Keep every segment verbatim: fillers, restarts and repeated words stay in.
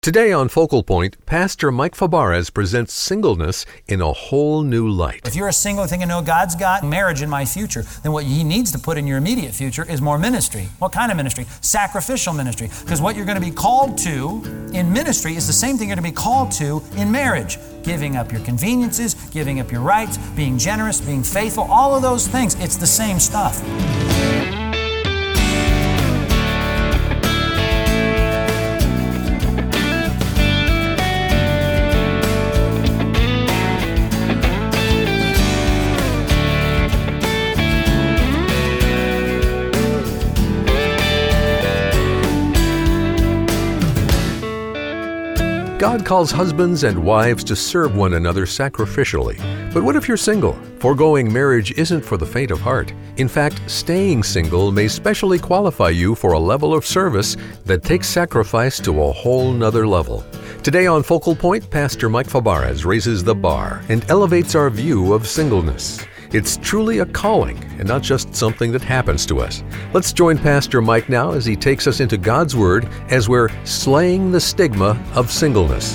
Today on Focal Point, Pastor Mike Fabarez presents singleness in a whole new light. If you're a single thinking, no, God's got marriage in my future, then what He needs to put in your immediate future is more ministry. What kind of ministry? Sacrificial ministry. Because what you're going to be called to in ministry is the same thing you're going to be called to in marriage. Giving up your conveniences, giving up your rights, being generous, being faithful, all of those things. It's the same stuff. God calls husbands and wives to serve one another sacrificially. But what if you're single? Foregoing marriage isn't for the faint of heart. In fact, staying single may specially qualify you for a level of service that takes sacrifice to a whole nother level. Today on Focal Point, Pastor Mike Fabarez raises the bar and elevates our view of singleness. It's truly a calling and not just something that happens to us. Let's join Pastor Mike now as he takes us into God's Word as we're slaying the stigma of singleness.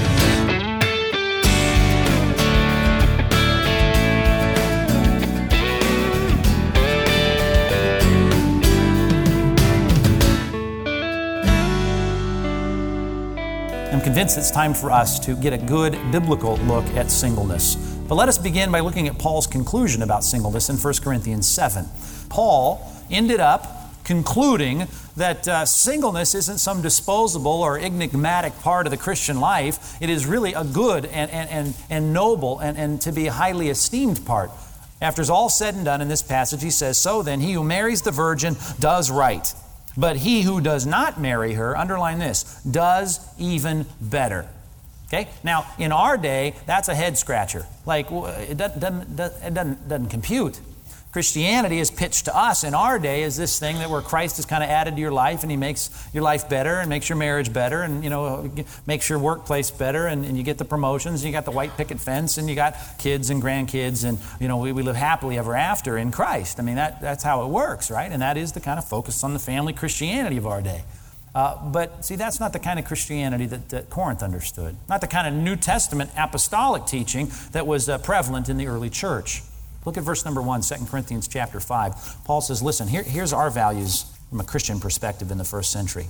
I'm convinced it's time for us to get a good biblical look at singleness. But let us begin by looking at Paul's conclusion about singleness in First Corinthians seven. Paul ended up concluding that uh, singleness isn't some disposable or enigmatic part of the Christian life. It is really a good and, and, and, and noble and, and to be a highly esteemed part. After it's all said and done in this passage, he says, "So then, he who marries the virgin does right. But he who does not marry her," underline this, "does even better." Okay? Now, in our day, that's a head scratcher. Like, it doesn't, doesn't, it doesn't, doesn't compute. Christianity is pitched to us in our day as this thing that where Christ is kind of added to your life and He makes your life better and makes your marriage better and, you know, makes your workplace better and, and you get the promotions and you got the white picket fence and you got kids and grandkids and, you know, we, we live happily ever after in Christ. I mean, that, that's how it works, right? And that is the kind of focus on the family Christianity of our day. Uh, but see, that's not the kind of Christianity that, that Corinth understood. Not the kind of New Testament apostolic teaching that was uh, prevalent in the early church. Look at verse number one, Second Corinthians chapter five. Paul says, listen, here, here's our values from a Christian perspective in the first century.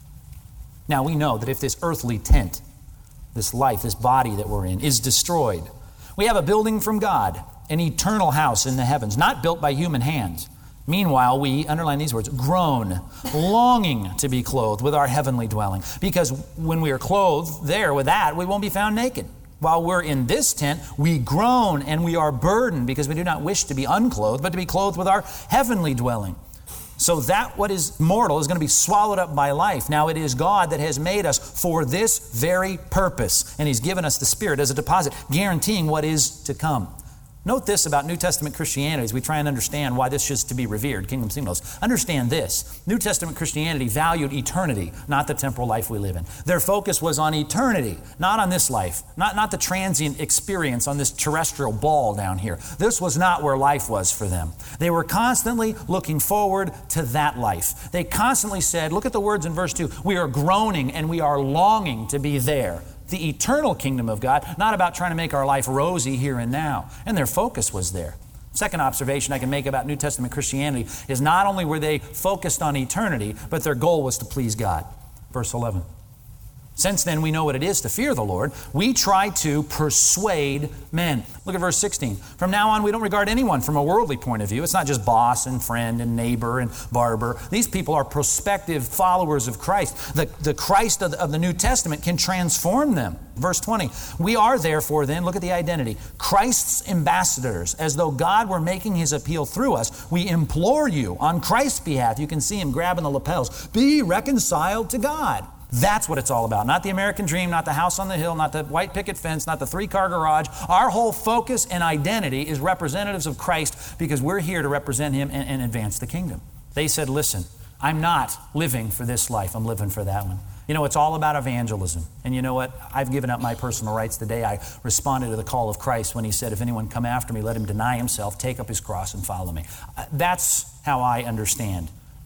Now we know that if this earthly tent, this life, this body that we're in, is destroyed, we have a building from God, an eternal house in the heavens, not built by human hands. Meanwhile, we, underline these words, groan, longing to be clothed with our heavenly dwelling. Because when we are clothed there with that, we won't be found naked. While we're in this tent, we groan and we are burdened because we do not wish to be unclothed, but to be clothed with our heavenly dwelling. So that what is mortal is going to be swallowed up by life. Now it is God that has made us for this very purpose. And He's given us the Spirit as a deposit, guaranteeing what is to come. Note this about New Testament Christianity as we try and understand why this is to be revered, kingdom singleness. Understand this. New Testament Christianity valued eternity, not the temporal life we live in. Their focus was on eternity, not on this life, not, not the transient experience on this terrestrial ball down here. This was not where life was for them. They were constantly looking forward to that life. They constantly said, look at the words in verse two, we are groaning and we are longing to be there. The eternal kingdom of God, not about trying to make our life rosy here and now. And their focus was there. Second observation I can make about New Testament Christianity is not only were they focused on eternity, but their goal was to please God. Verse eleven. Since then we know what it is to fear the Lord, we try to persuade men. Look at verse sixteen. From now on, we don't regard anyone from a worldly point of view. It's not just boss and friend and neighbor and barber. These people are prospective followers of Christ. The, the Christ of the, of the New Testament can transform them. Verse twenty. We are therefore then, look at the identity, Christ's ambassadors, as though God were making His appeal through us. We implore you on Christ's behalf. You can see Him grabbing the lapels. Be reconciled to God. That's what it's all about. Not the American dream, not the house on the hill, not the white picket fence, not the three-car garage. Our whole focus and identity is representatives of Christ because we're here to represent Him and, and advance the kingdom. They said, listen, I'm not living for this life. I'm living for that one. You know, it's all about evangelism. And you know what? I've given up my personal rights today. I responded to the call of Christ when He said, if anyone come after me, let him deny himself, take up his cross and follow me. Uh, that's how I understand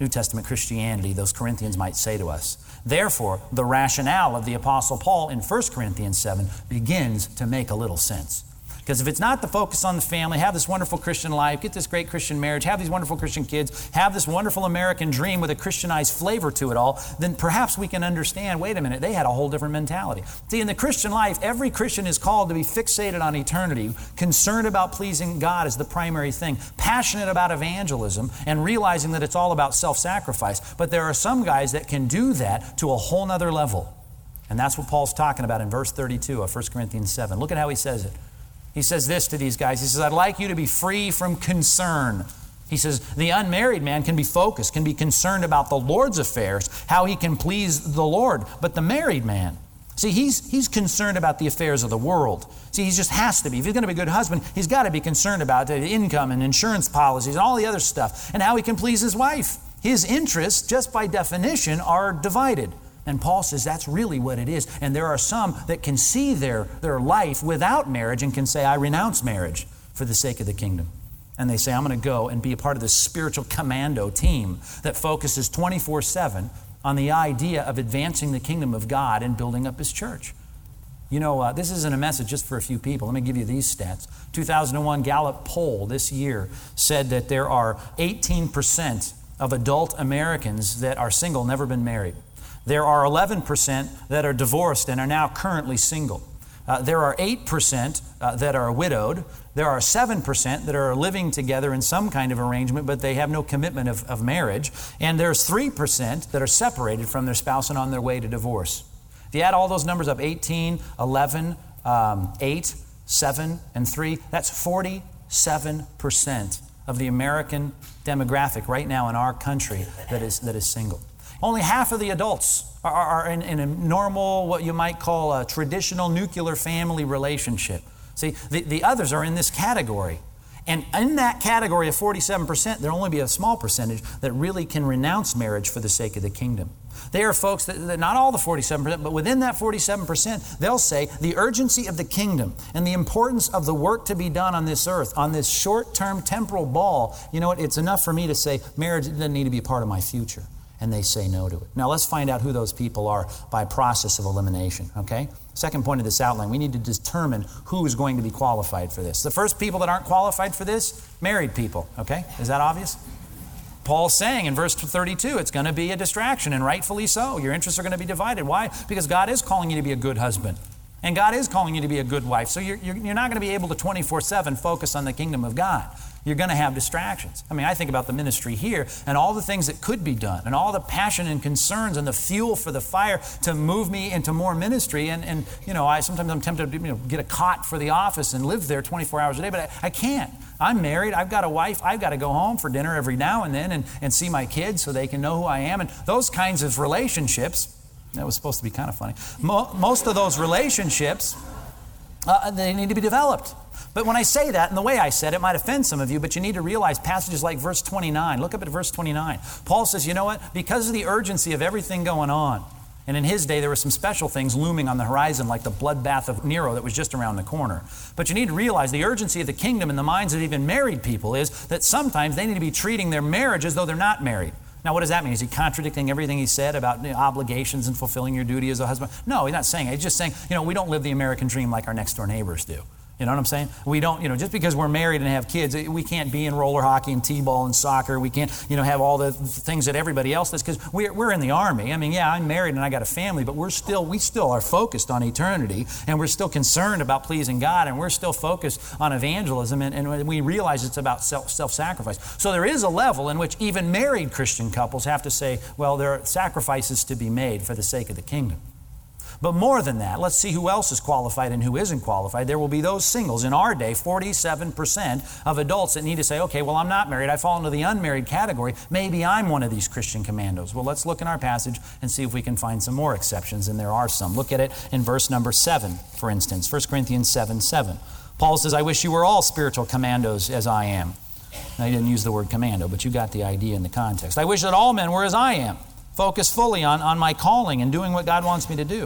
New Testament Christianity, those Corinthians might say to us. Therefore, the rationale of the Apostle Paul in First Corinthians seven begins to make a little sense. Because if it's not the focus on the family, have this wonderful Christian life, get this great Christian marriage, have these wonderful Christian kids, have this wonderful American dream with a Christianized flavor to it all, then perhaps we can understand, wait a minute, they had a whole different mentality. See, in the Christian life, every Christian is called to be fixated on eternity, concerned about pleasing God as the primary thing, passionate about evangelism, and realizing that it's all about self-sacrifice. But there are some guys that can do that to a whole nother level. And that's what Paul's talking about in verse thirty-two of First Corinthians seven. Look at how he says it. He says this to these guys. He says, I'd like you to be free from concern. He says, the unmarried man can be focused, can be concerned about the Lord's affairs, how he can please the Lord. But the married man, see, he's, he's concerned about the affairs of the world. See, he just has to be. If he's going to be a good husband, he's got to be concerned about the income and insurance policies and all the other stuff and how he can please his wife. His interests, just by definition, are divided. And Paul says that's really what it is. And there are some that can see their, their life without marriage and can say, I renounce marriage for the sake of the kingdom. And they say, I'm going to go and be a part of this spiritual commando team that focuses twenty-four seven on the idea of advancing the kingdom of God and building up His church. You know, uh, this isn't a message just for a few people. Let me give you these stats. two thousand one Gallup poll this year said that there are eighteen percent of adult Americans that are single, never been married. There are eleven percent that are divorced and are now currently single. Uh, there are eight percent uh, that are widowed. There are seven percent that are living together in some kind of arrangement, but they have no commitment of, of marriage. And there's three percent that are separated from their spouse and on their way to divorce. If you add all those numbers up, eighteen, eleven, um, eight, seven, and three, that's forty-seven percent of the American demographic right now in our country that is that is single. Only half of the adults are, are in, in a normal, what you might call a traditional nuclear family relationship. See, the, the others are in this category. And in that category of forty-seven percent, there'll only be a small percentage that really can renounce marriage for the sake of the kingdom. They are folks that, that not all the forty-seven percent, but within that forty-seven percent, they'll say the urgency of the kingdom and the importance of the work to be done on this earth, on this short-term temporal ball, you know what, it's enough for me to say marriage doesn't need to be a part of my future. And they say no to it. Now let's find out who those people are by process of elimination, okay? Second point of this outline, we need to determine who is going to be qualified for this. The first people that aren't qualified for this, married people, okay? Is that obvious? Paul's saying in verse thirty-two, it's going to be a distraction, and rightfully so. Your interests are going to be divided. Why? Because God is calling you to be a good husband. And God is calling you to be a good wife. So you're, you're, you're not going to be able to twenty-four seven focus on the kingdom of God. You're going to have distractions. I mean, I think about the ministry here and all the things that could be done and all the passion and concerns and the fuel for the fire to move me into more ministry. And, and you know, I sometimes I'm tempted to you know, get a cot for the office and live there twenty-four hours a day, but I, I can't. I'm married. I've got a wife. I've got to go home for dinner every now and then and, and see my kids so they can know who I am. And those kinds of relationships, that was supposed to be kind of funny. Mo- most of those relationships, uh, they need to be developed. But when I say that, and the way I said it might offend some of you, but you need to realize passages like verse twenty-nine. Look up at verse twenty-nine. Paul says, you know what? Because of the urgency of everything going on, and in his day there were some special things looming on the horizon like the bloodbath of Nero that was just around the corner. But you need to realize the urgency of the kingdom in the minds of even married people is that sometimes they need to be treating their marriage as though they're not married. Now, what does that mean? Is he contradicting everything he said about you know, obligations and fulfilling your duty as a husband? No, he's not saying it. He's just saying, you know, we don't live the American dream like our next door neighbors do. You know what I'm saying? We don't, you know, just because we're married and have kids, we can't be in roller hockey and t-ball and soccer. We can't, you know, have all the things that everybody else does because we're, we're in the Army. I mean, yeah, I'm married and I got a family, but we're still, we still are focused on eternity and we're still concerned about pleasing God and we're still focused on evangelism and, and we realize it's about self, self-sacrifice. So there is a level in which even married Christian couples have to say, well, there are sacrifices to be made for the sake of the kingdom. But more than that, let's see who else is qualified and who isn't qualified. There will be those singles. In our day, forty-seven percent of adults that need to say, okay, well, I'm not married. I fall into the unmarried category. Maybe I'm one of these Christian commandos. Well, let's look in our passage and see if we can find some more exceptions, and there are some. Look at it in verse number seven, for instance, First Corinthians seven seven. Paul says, I wish you were all spiritual commandos as I am. Now, he didn't use the word commando, but you got the idea in the context. I wish that all men were as I am, focused fully on, on my calling and doing what God wants me to do.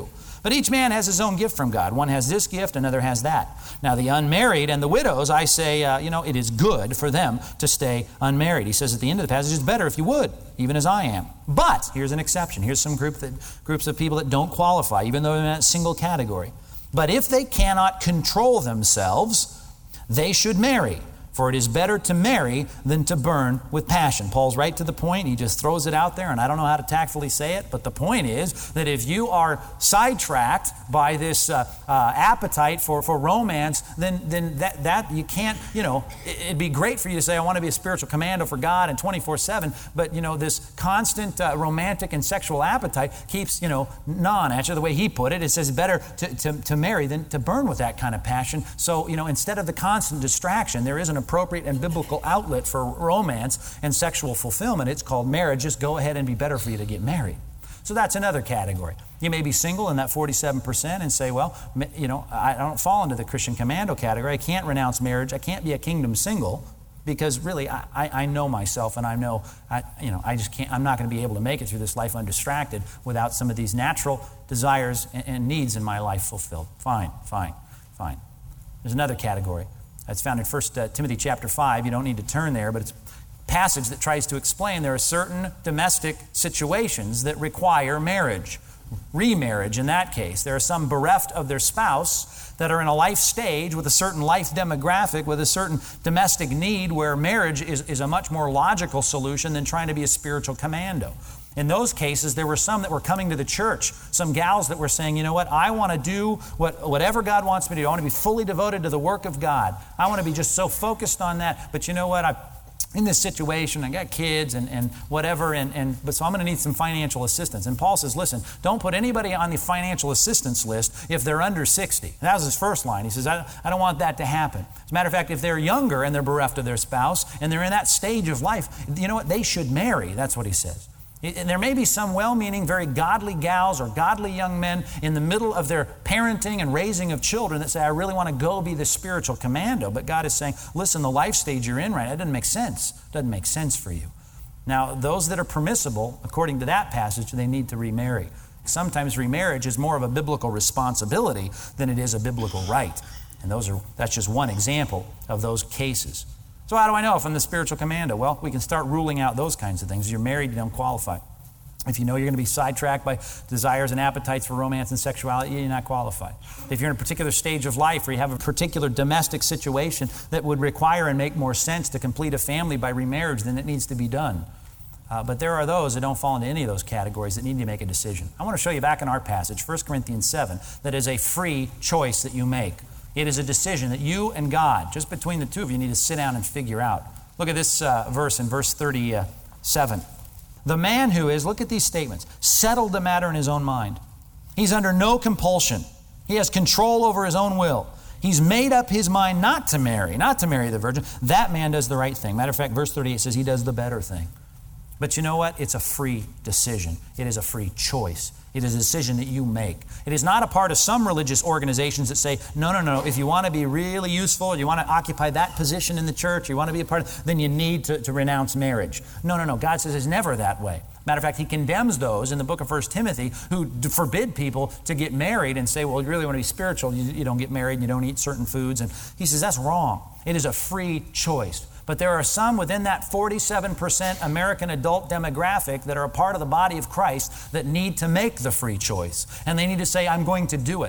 But each man has his own gift from God. One has this gift, another has that. Now the unmarried and the widows, I say, uh, you know, it is good for them to stay unmarried. He says at the end of the passage, it's better if you would, even as I am. But, here's an exception. Here's some group that, groups of people that don't qualify, even though they're in that single category. But if they cannot control themselves, they should marry. For it is better to marry than to burn with passion. Paul's right to the point. He just throws it out there, and I don't know how to tactfully say it, but the point is that if you are sidetracked by this uh, uh, appetite for, for romance, then then that, that you can't, you know, it, it'd be great for you to say, I want to be a spiritual commando for God and twenty-four seven, but, you know, this constant uh, romantic and sexual appetite keeps, you know, gnawing at you. The way he put it, it says better to, to, to marry than to burn with that kind of passion. So, you know, instead of the constant distraction, there is an appropriate and biblical outlet for romance and sexual fulfillment. It's called marriage. Just go ahead and be better for you to get married. So that's another category. You may be single in that forty-seven percent and say, well, you know, I don't fall into the Christian commando category. I can't renounce marriage. I can't be a kingdom single because really I, I know myself and I know, I, you know, I just can't, I'm not going to be able to make it through this life undistracted without some of these natural desires and, and needs in my life fulfilled. Fine, fine, fine. There's another category. That's found in First Timothy chapter five. You don't need to turn there, but it's a passage that tries to explain there are certain domestic situations that require marriage, remarriage in that case. There are some bereft of their spouse that are in a life stage with a certain life demographic, with a certain domestic need where marriage is, is a much more logical solution than trying to be a spiritual commando. In those cases, there were some that were coming to the church, some gals that were saying, you know what, I want to do what, whatever God wants me to do. I want to be fully devoted to the work of God. I want to be just so focused on that. But you know what, I, in this situation, I got kids and, and whatever, and, and but so I'm going to need some financial assistance. And Paul says, listen, don't put anybody on the financial assistance list if they're under sixty. And that was his first line. He says, I, I don't want that to happen. As a matter of fact, if they're younger and they're bereft of their spouse and they're in that stage of life, you know what, they should marry. That's what he says. And there may be some well-meaning, very godly gals or godly young men in the middle of their parenting and raising of children that say, I really want to go be the spiritual commando. But God is saying, listen, the life stage you're in right now, it doesn't make sense. It doesn't make sense for you. Now, those that are permissible, according to that passage, they need to remarry. Sometimes remarriage is more of a biblical responsibility than it is a biblical right. And those are that's just one example of those cases. So how do I know if I'm the spiritual commando? Well, we can start ruling out those kinds of things. If you're married, you don't qualify. If you know you're going to be sidetracked by desires and appetites for romance and sexuality, you're not qualified. If you're in a particular stage of life where you have a particular domestic situation that would require and make more sense to complete a family by remarriage, then it needs to be done. Uh, but there are those that don't fall into any of those categories that need to make a decision. I want to show you back in our passage, First Corinthians seven, that is a free choice that you make. It is a decision that you and God, just between the two of you, need to sit down and figure out. Look at this uh, verse in verse thirty-seven. The man who is, look at these statements, settled the matter in his own mind. He's under no compulsion. He has control over his own will. He's made up his mind not to marry, not to marry the virgin. That man does the right thing. Matter of fact, verse thirty-eight says he does the better thing. But you know what? It's a free decision. It is a free choice. It is a decision that you make. It is not a part of some religious organizations that say, no, no, no, if you want to be really useful, you want to occupy that position in the church, you want to be a part of, then you need to, to renounce marriage. No, no, no. God says it's never that way. Matter of fact, he condemns those in the book of First Timothy who forbid people to get married and say, well, you really want to be spiritual, you, you don't get married and you don't eat certain foods. And he says that's wrong. It is a free choice. But there are some within that forty-seven percent American adult demographic that are a part of the body of Christ that need to make the free choice. And they need to say, I'm going to do it.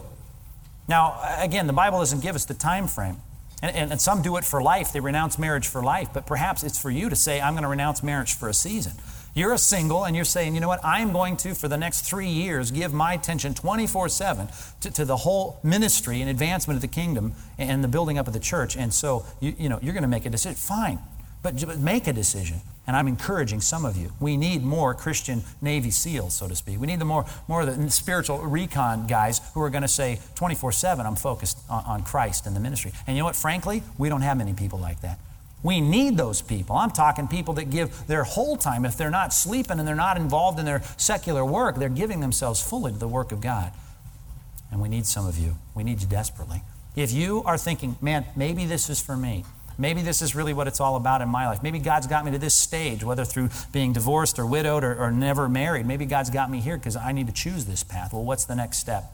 Now, again, the Bible doesn't give us the time frame. And, and, and some do it for life. They renounce marriage for life. But perhaps it's for you to say, I'm going to renounce marriage for a season. You're a single and you're saying, you know what, I'm going to, for the next three years, give my attention twenty-four seven to, to the whole ministry and advancement of the kingdom and the building up of the church. And so, you, you know, you're going to make a decision. Fine, but, but make a decision. And I'm encouraging some of you. We need more Christian Navy SEALs, so to speak. We need the more, more of the spiritual recon guys who are going to say twenty-four seven, I'm focused on, on Christ and the ministry. And you know what, frankly, we don't have many people like that. We need those people. I'm talking people that give their whole time. If they're not sleeping and they're not involved in their secular work, they're giving themselves fully to the work of God. And we need some of you. We need you desperately. If you are thinking, man, maybe this is for me. Maybe this is really what it's all about in my life. Maybe God's got me to this stage, whether through being divorced or widowed or, or never married. Maybe God's got me here because I need to choose this path. Well, what's the next step?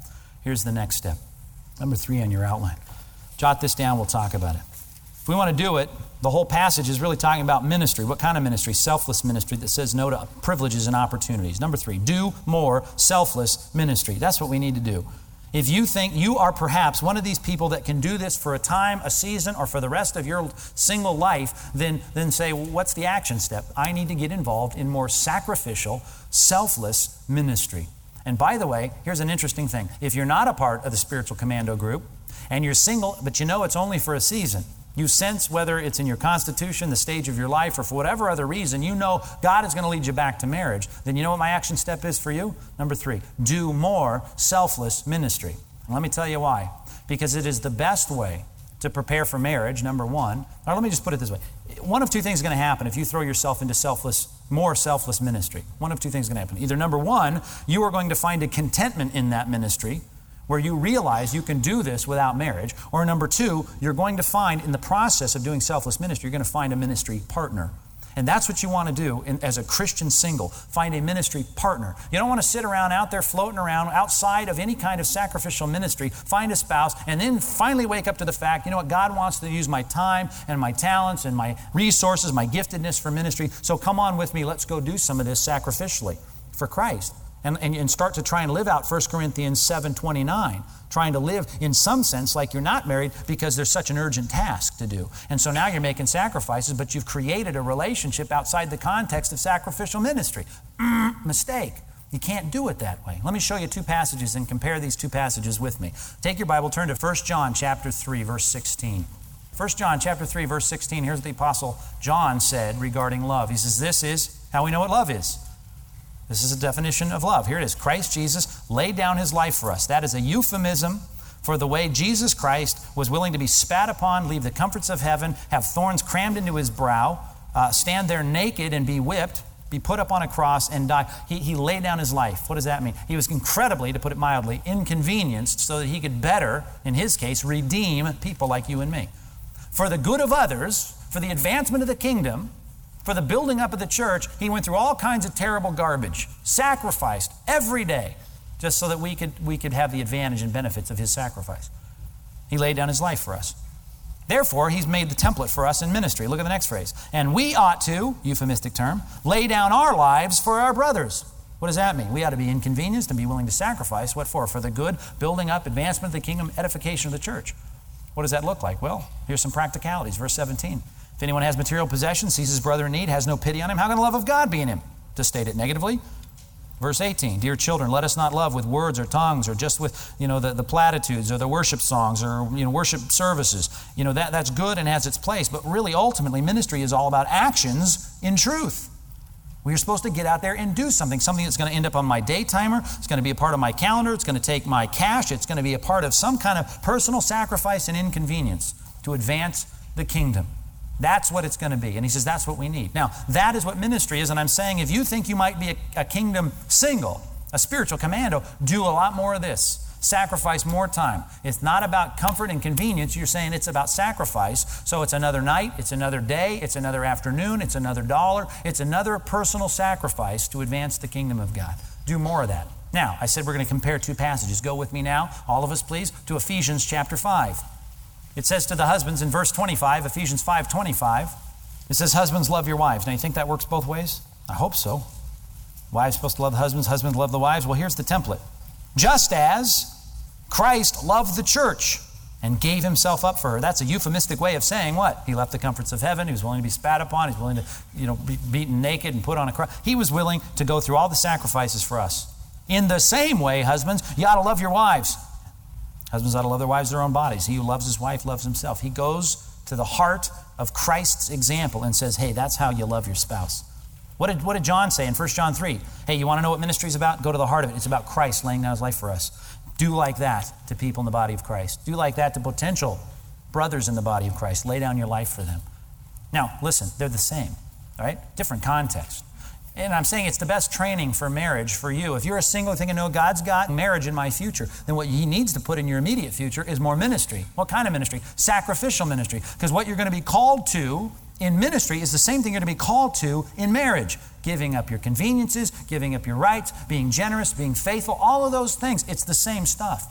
Here's the next step. Number three on your outline. Jot this down, we'll talk about it. If we want to do it, the whole passage is really talking about ministry. What kind of ministry? Selfless ministry that says no to privileges and opportunities. Number three, do more selfless ministry. That's what we need to do. If you think you are perhaps one of these people that can do this for a time, a season, or for the rest of your single life, then, then say, well, what's the action step? I need to get involved in more sacrificial, selfless ministry. And by the way, here's an interesting thing. If you're not a part of the spiritual commando group, and you're single, but you know it's only for a season, you sense whether it's in your constitution, the stage of your life, or for whatever other reason, you know God is going to lead you back to marriage, then you know what my action step is for you? Number three, do more selfless ministry. And let me tell you why. Because it is the best way to prepare for marriage, number one. Or let me just put it this way. One of two things is going to happen if you throw yourself into selfless, more selfless ministry. One of two things is going to happen. Either number one, you are going to find a contentment in that ministry, where you realize you can do this without marriage. Or number two, you're going to find in the process of doing selfless ministry, you're going to find a ministry partner. And that's what you want to do in, as a Christian single. Find a ministry partner. You don't want to sit around out there floating around outside of any kind of sacrificial ministry. Find a spouse and then finally wake up to the fact, you know what, God wants to use my time and my talents and my resources, my giftedness for ministry. So come on with me, let's go do some of this sacrificially for Christ. And, and, and start to try and live out First Corinthians seven twenty-nine, trying to live in some sense like you're not married because there's such an urgent task to do. And so now you're making sacrifices, but you've created a relationship outside the context of sacrificial ministry. Mm, mistake. You can't do it that way. Let me show you two passages and compare these two passages with me. Take your Bible, turn to First John chapter three, verse sixteen. First John chapter three, verse sixteen, here's what the Apostle John said regarding love. He says, this is how we know what love is. This is a definition of love. Here it is. Christ Jesus laid down his life for us. That is a euphemism for the way Jesus Christ was willing to be spat upon, leave the comforts of heaven, have thorns crammed into his brow, uh, stand there naked and be whipped, be put up on a cross and die. He, he laid down his life. What does that mean? He was incredibly, to put it mildly, inconvenienced so that he could better, in his case, redeem people like you and me. For the good of others, for the advancement of the kingdom, for the building up of the church, he went through all kinds of terrible garbage, sacrificed every day, just so that we could, we could have the advantage and benefits of his sacrifice. He laid down his life for us. Therefore, he's made the template for us in ministry. Look at the next phrase. And we ought to, euphemistic term, lay down our lives for our brothers. What does that mean? We ought to be inconvenienced and be willing to sacrifice. What for? For the good, building up, advancement of the kingdom, edification of the church. What does that look like? Well, here's some practicalities. Verse seventeen. If anyone has material possessions, sees his brother in need, has no pity on him, how can the love of God be in him? To state it negatively. Verse eighteen, dear children, let us not love with words or tongues or just with, you know, the, the platitudes or the worship songs or, you know, worship services. You know, that, that's good and has its place. But really, ultimately, ministry is all about actions in truth. We are supposed to get out there and do something, something that's going to end up on my day timer. It's going to be a part of my calendar. It's going to take my cash. It's going to be a part of some kind of personal sacrifice and inconvenience to advance the kingdom. That's what it's going to be. And he says that's what we need. Now, that is what ministry is. And I'm saying if you think you might be a, a kingdom single, a spiritual commando, do a lot more of this. Sacrifice more time. It's not about comfort and convenience. You're saying it's about sacrifice. So it's another night, it's another day, it's another afternoon, it's another dollar. It's another personal sacrifice to advance the kingdom of God. Do more of that. Now, I said we're going to compare two passages. Go with me now, all of us please, to Ephesians chapter five. It says to the husbands in verse twenty-five, Ephesians five twenty-five, it says, husbands, love your wives. Now, you think that works both ways? I hope so. Wives supposed to love the husbands, husbands love the wives. Well, here's the template. Just as Christ loved the church and gave himself up for her. That's a euphemistic way of saying what? He left the comforts of heaven. He was willing to be spat upon. He was willing to, you know, be beaten naked and put on a cross. He was willing to go through all the sacrifices for us. In the same way, husbands, you ought to love your wives. Husbands ought to love their wives their own bodies. He who loves his wife loves himself. He goes to the heart of Christ's example and says, hey, that's how you love your spouse. What did, what did John say in First John three? Hey, you want to know what ministry is about? Go to the heart of it. It's about Christ laying down his life for us. Do like that to people in the body of Christ. Do like that to potential brothers in the body of Christ. Lay down your life for them. Now, listen, they're the same, all right? Different context. And I'm saying it's the best training for marriage for you. If you're a single thinking, no, God's got marriage in my future, then what he needs to put in your immediate future is more ministry. What kind of ministry? Sacrificial ministry. Because what you're going to be called to in ministry is the same thing you're going to be called to in marriage. Giving up your conveniences, giving up your rights, being generous, being faithful, all of those things. It's the same stuff.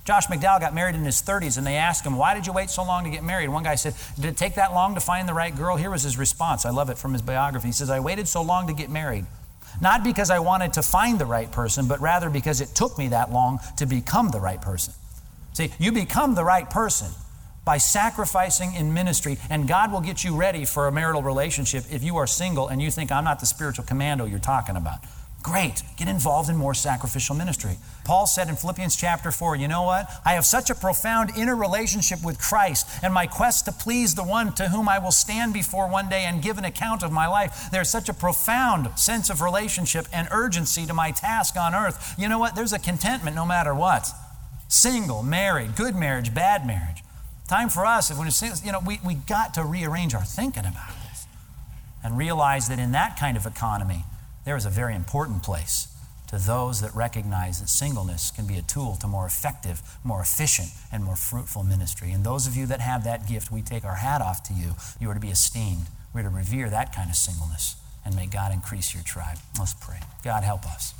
Josh McDowell got married in his thirties, and they asked him, why did you wait so long to get married? One guy said, did it take that long to find the right girl? Here was his response. I love it from his biography. He says, I waited so long to get married, not because I wanted to find the right person, but rather because it took me that long to become the right person. See, you become the right person by sacrificing in ministry, and God will get you ready for a marital relationship if you are single and you think, I'm not the spiritual commando you're talking about. Great. Get involved in more sacrificial ministry. Paul said in Philippians chapter four, you know what? I have such a profound inner relationship with Christ, and my quest to please the one to whom I will stand before one day and give an account of my life. There's such a profound sense of relationship and urgency to my task on earth. You know what? There's a contentment no matter what. Single, married, good marriage, bad marriage. Time for us, if when it's, you know, we, we got to rearrange our thinking about this and realize that in that kind of economy, there is a very important place to those that recognize that singleness can be a tool to more effective, more efficient, and more fruitful ministry. And those of you that have that gift, we take our hat off to you. You are to be esteemed. We're to revere that kind of singleness, and may God increase your tribe. Let's pray. God, help us.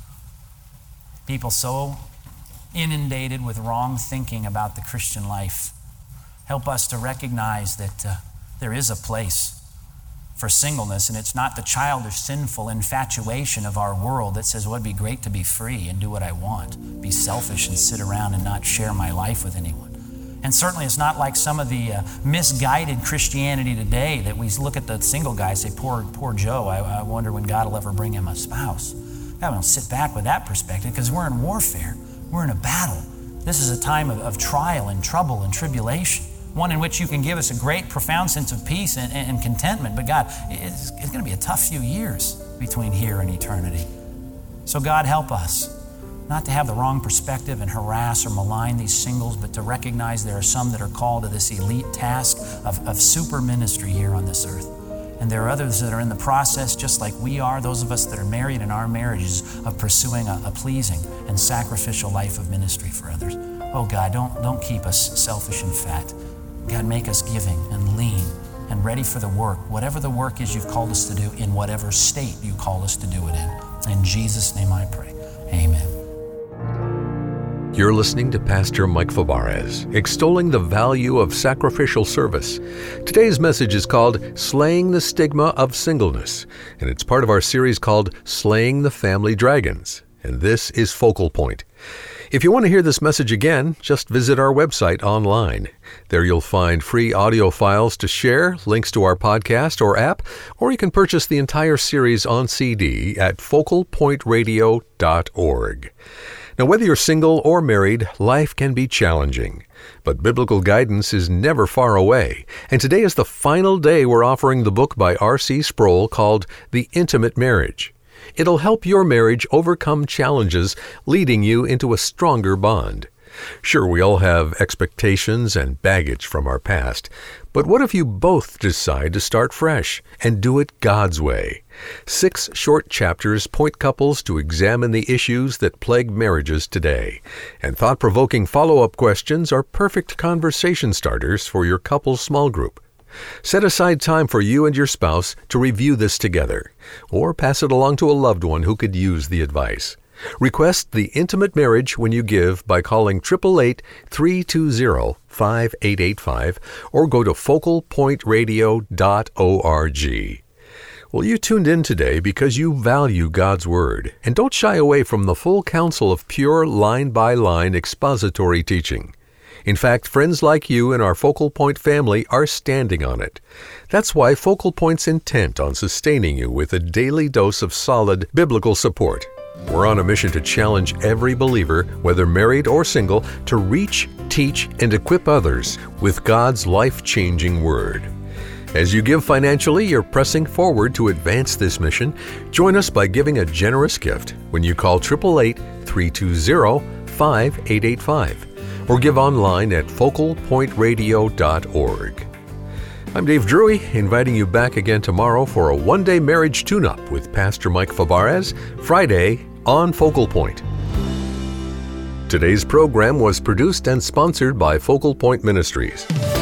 People so inundated with wrong thinking about the Christian life. Help us to recognize that uh, there is a place for singleness, and it's not the childish, sinful infatuation of our world that says, well, it'd be great to be free and do what I want, be selfish and sit around and not share my life with anyone. And certainly it's not like some of the uh, misguided Christianity today that we look at the single guy and say, poor, poor Joe, I, I wonder when God will ever bring him a spouse. God, we don't sit back with that perspective because we're in warfare. We're in a battle. This is a time of, of trial and trouble and tribulation. One in which you can give us a great, profound sense of peace and, and contentment. But God, it's, it's going to be a tough few years between here and eternity. So God, help us not to have the wrong perspective and harass or malign these singles, but to recognize there are some that are called to this elite task of, of super ministry here on this earth. And there are others that are in the process, just like we are, those of us that are married in our marriages, of pursuing a, a pleasing and sacrificial life of ministry for others. Oh God, don't, don't keep us selfish and fat. God, make us giving and lean and ready for the work, whatever the work is you've called us to do, in whatever state you call us to do it in. In Jesus' name I pray. Amen. You're listening to Pastor Mike Fabarez, extolling the value of sacrificial service. Today's message is called Slaying the Stigma of Singleness, and it's part of our series called Slaying the Family Dragons. And this is Focal Point. If you want to hear this message again, just visit our website online. There you'll find free audio files to share, links to our podcast or app, or you can purchase the entire series on C D at focal point radio dot org. Now, whether you're single or married, life can be challenging, but biblical guidance is never far away. And today is the final day we're offering the book by R C Sproul called The Intimate Marriage. It'll help your marriage overcome challenges, leading you into a stronger bond. Sure, we all have expectations and baggage from our past, but what if you both decide to start fresh and do it God's way? Six short chapters point couples to examine the issues that plague marriages today, and thought-provoking follow-up questions are perfect conversation starters for your couple's small group. Set aside time for you and your spouse to review this together, or pass it along to a loved one who could use the advice. Request The Intimate Marriage when you give by calling eight eight eight, three two zero, five eight eight five or go to focal point radio dot org. Well, you tuned in today because you value God's Word, and don't shy away from the full counsel of pure line-by-line expository teaching. In fact, friends like you in our Focal Point family are standing on it. That's why Focal Point's intent on sustaining you with a daily dose of solid biblical support. We're on a mission to challenge every believer, whether married or single, to reach, teach, and equip others with God's life-changing Word. As you give financially, you're pressing forward to advance this mission. Join us by giving a generous gift when you call eight eight eight, three two zero, five eight eight five. Or give online at focal point radio dot org. I'm Dave Drury, inviting you back again tomorrow for a one-day marriage tune-up with Pastor Mike Fabarez, Friday on Focal Point. Today's program was produced and sponsored by Focal Point Ministries.